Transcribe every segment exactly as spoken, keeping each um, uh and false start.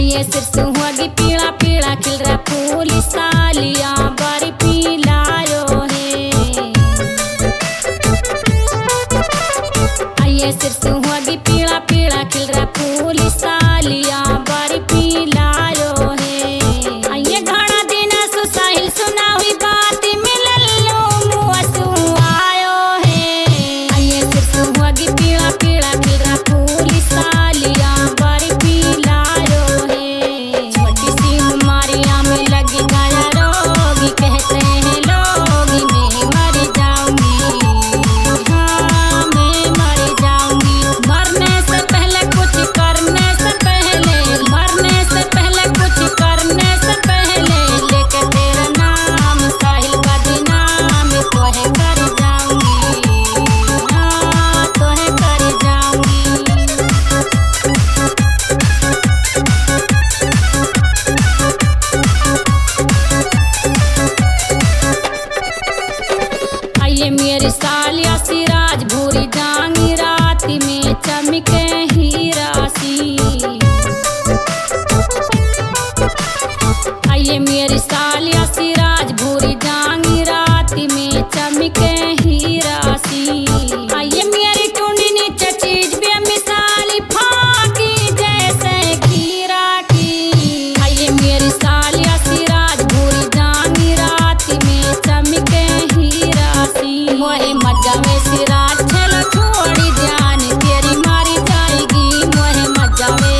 आइए सिर सुहागी पीला पीला खिल रहा फूल सालिया बारी पीलायो है। आइए सिर सुहागी पीला पीला खिल रहा फूल सालिया बारी पीलायो है। आइए घाना दिन सुसाहिल सुना हुई बात मिलल लो मुआ सुआयो है। आइए सिर सुहागी पीला पीला खिल रहा फूल सालिया बारी पीलायो है। छोटी सी उमरिया में लगी गया रोगी कहते हैं लोग मैं मर जाऊंगी। हाँ मैं मर जाऊंगी। मरने से पहले कुछ करने से पहले मरने से पहले कुछ करने से पहले लेके तेरा नाम साहिल बदनाम तोहे कर जाऊंगी। हाँ तोहे कर जाऊंगी। आइए मेरी सालिया सिराज भूरी जांगी रात में चमके हीरा सी। आइए मेरी सालिया सिराज भूरी जांगी रात में चमके हीरा सी। आइए मेरी टूंडी नीचे चीज बेमिसाली फाकी जैसे खीरा की। आइए मेरी सालिया सिराज भूरी जांगी रात में चमके हीरा सी। मोहे मजा में सिराज चलो छोड़ी जान तेरी मारी जाएगी मोहे मजा में।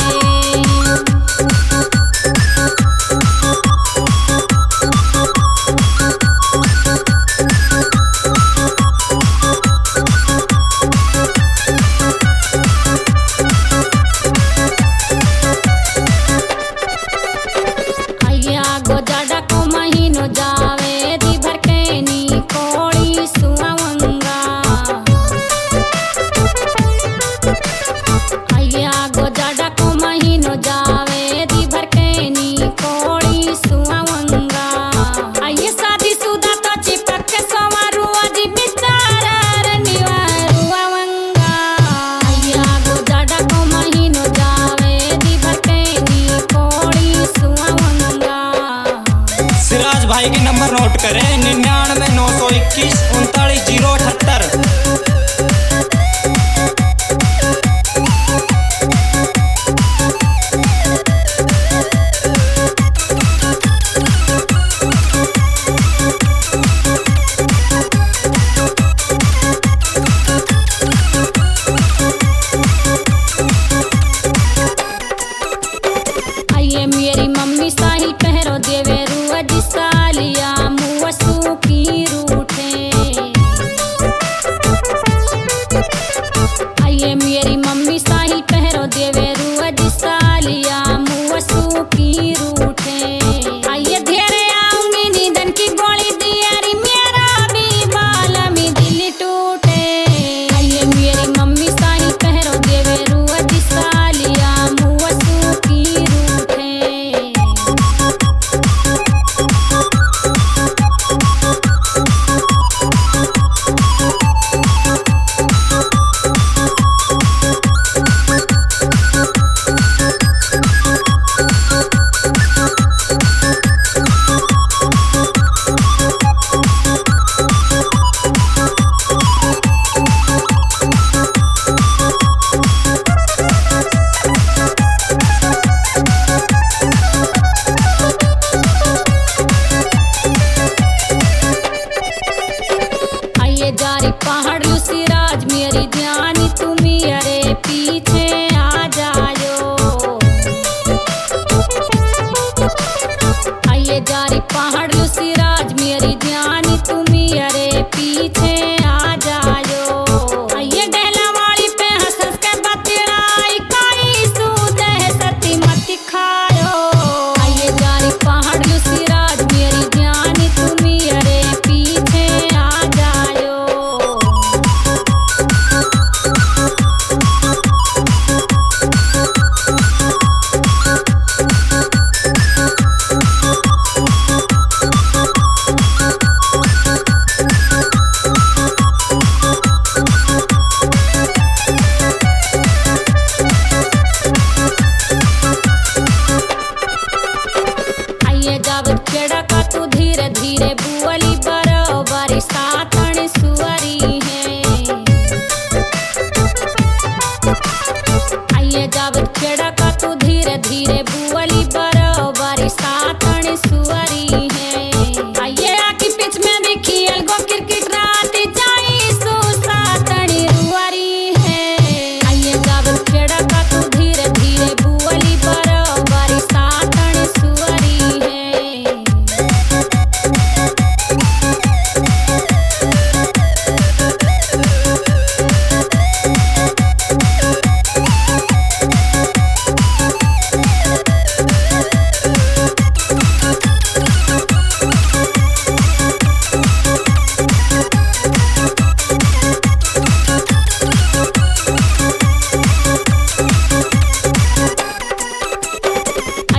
आइया गोजाडा को महीनो जावे दी भर के नी कोड़ी सुआवंगा। आइया गोजाडा को महीनो जावे दी भर के नी कोड़ी सुआवंगा। आइए शादी सुदा तो चिपक के सोवा रुआ जी बिचारा रनिवा रुआवंगा। आइया गोजाडा को महीनो जावे दी भर के नी कोड़ी सुआवंगा। सिराज भाई की नंबर नोट करें निन्यानवे नौ सौ इक्कीस उनतालीस जीरो अठहत्तर। आइए मेरी मम्मी साहिल पहरो देवे रुआ जी सालिया मुआसू की रूठे। आइए मेरी मम्मी साहिल पहरो देवे रुआ जी सालिया मुआसू की रूठे। आइए धेरे आऊंगी नींदन की गोली दियारी मेरा भी बाल में दिल टूटे। आइए मेरी मम्मी साहिल पहरो देवे रुआ जी सालिया मुआसू की रूठे।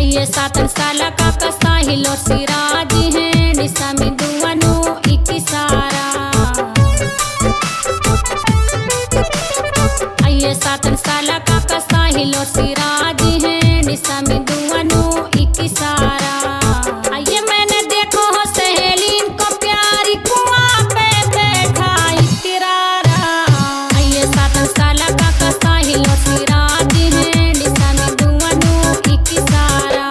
आइए सातन साला का साहिल और सिराज हैं निशा में दुआनो एक सारा। आइए सातन साला का साहिल और सिराज हैं निशा में दुआनो एक सारा। आइए मैंने देखो हो सहेली इनको प्यारी कुआं पे बैठा इतरारा। आइए सातन साला का साहिल और सिराज हैं निशा में दुआनो एक सारा।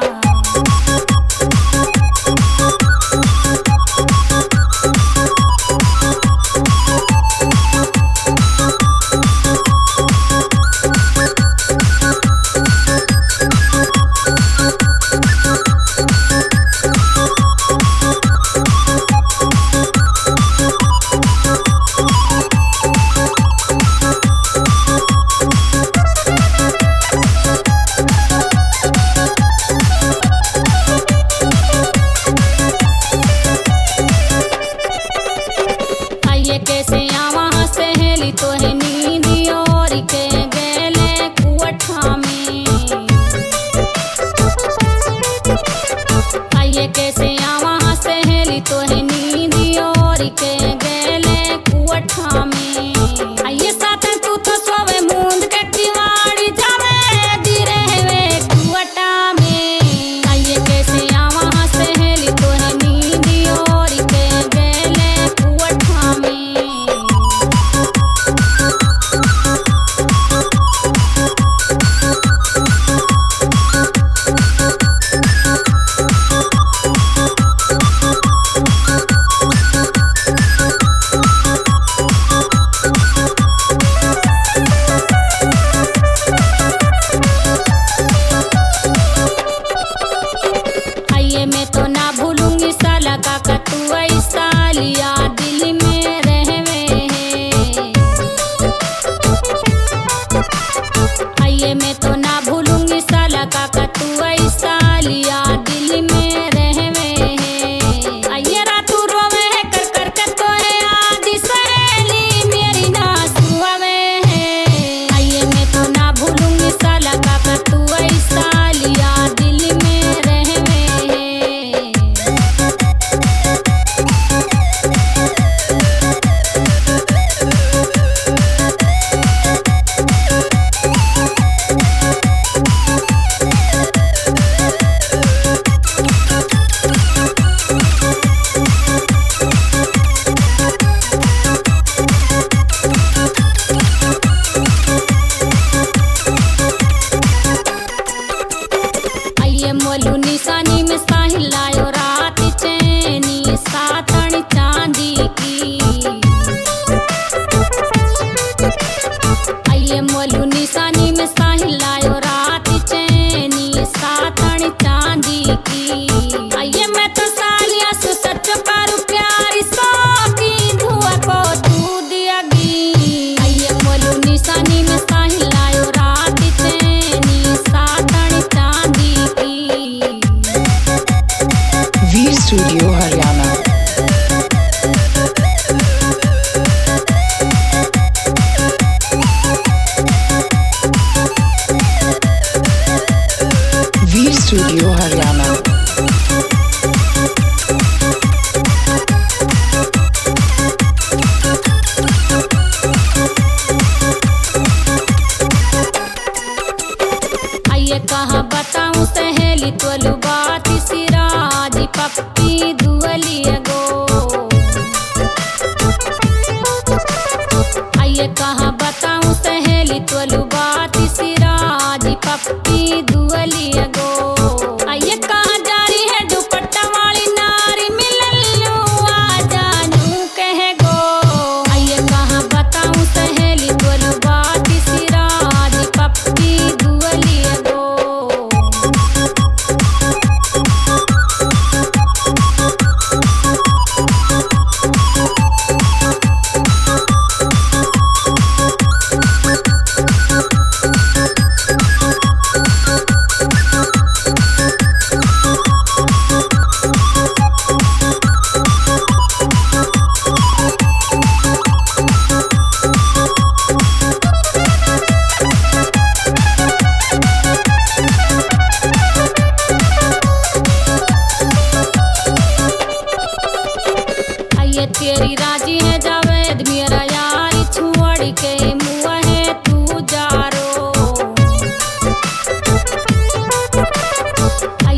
आइए कैसे आवा सहेली तो है नींद और के गेले कुअठा में। आइए कैसे आवा सहेली तो है नींद और के गेले कुअठा में। आइए साथन तू तो सोवे मूंद के तिवाड़ी जावे धीरे वे कुअठा में। आइए कैसे आवा सहेली तो है नींद और के गेले कुअठा में। आइए मैं तो ना भूलूंगी साला काका तू ऐसा लिया दिल में रहवे है। आइए मैं तो ना भूलूंगी साला काका तू ऐसा लिया दिल में रहवे है। आइए रातू रोवे है कर कर के तो है आदि सहेली मेरी ना सुआवे है। आइए मैं तो ना भूलूंगी साला काका तू ऐसा लिया दिल में रहवे है। आइए मोलू निशानी में साहिल लायो रात चैनी सातन चांदी की। आइए मोलू निशानी में साहिल लायो रात चैनी सातन चांदी की। आइए मैं तो सालिया सु सच करू प्यारी सो की धुआ को तू दियागी। आइए मोलू निशानी में साहिल लायो रात चैनी सातन चांदी की। वीर स्टूडियो हरियाणा। वीर स्टूडियो हरियाणा। आइए कहाँ बताऊं सहेली तोलू बात सिराज पप्पी दुअलिया गो। आइए कहाँ बताऊं सहेली तोलू बात सिराज पप्पी दुअलिया गो। आइए कहाँ जा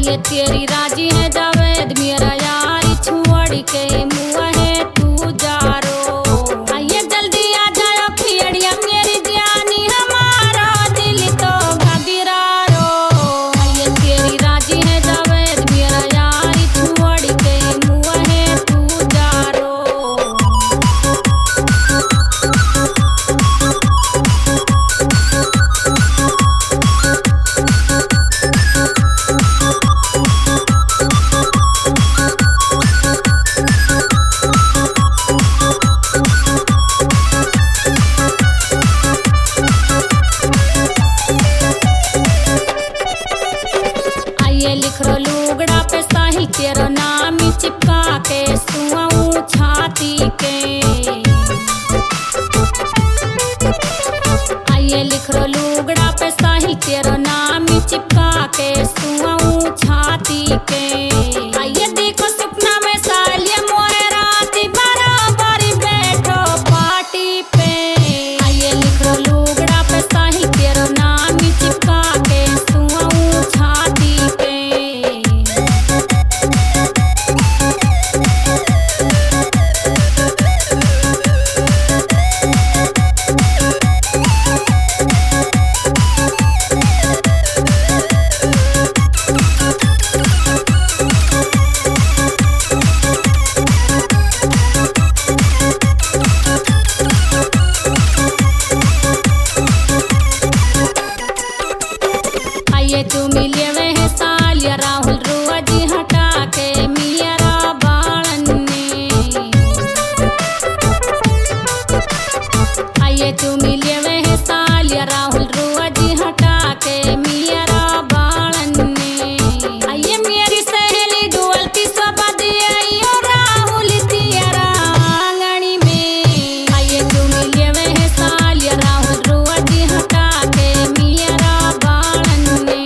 आइए तेरी राजी है जावेद मेरा यारी छोड़ के मुआ है तू जारो आइए जल्दी आ जाओ खियड़िया मेरी जानी हमारा दिल तो घबरारो आइए तेरी राजी है जावेद मेरा यारी छोड़ के मुआ है तू जारो आइए लिख रो लुगड़ा पे साहिल तेरा नाम ही चिपका के सुआऊं छाती के आइए लिख रो लुगड़ा पे साहिल तेरा नाम ही चिपका के सुआऊं छाती के आइए देखो सपना में सालिया मोरे राती बराबर बैठो पार्टी पे आइए लिख रो लुगड़ा पे साहिल तेरा नाम ही चिपका के सुआऊं छाती पे आइए तू मिले वे है सालिया राहुल रुआ जी हटा के मियारा बालन ने आइए तू मिले वे है सालिया राहुल रुआ जी हटा के मियारा बालन ने आइए मेरी सहेली डुअलती सबदी आइयो राहुल तियारा आंगनी में आइए तू मिले वे है सालिया राहुल रुआ जी हटा के मियारा बालन ने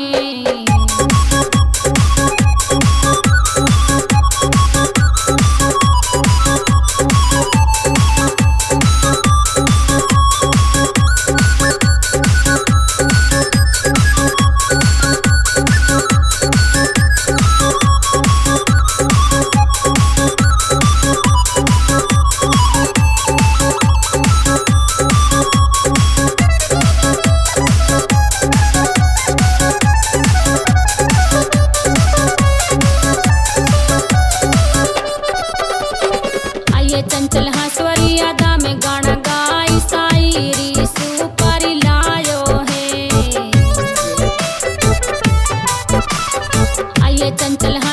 आइए चंचल हंसवरी अदा में गाना गाई शायरी सुपर लायो है आइए चंचल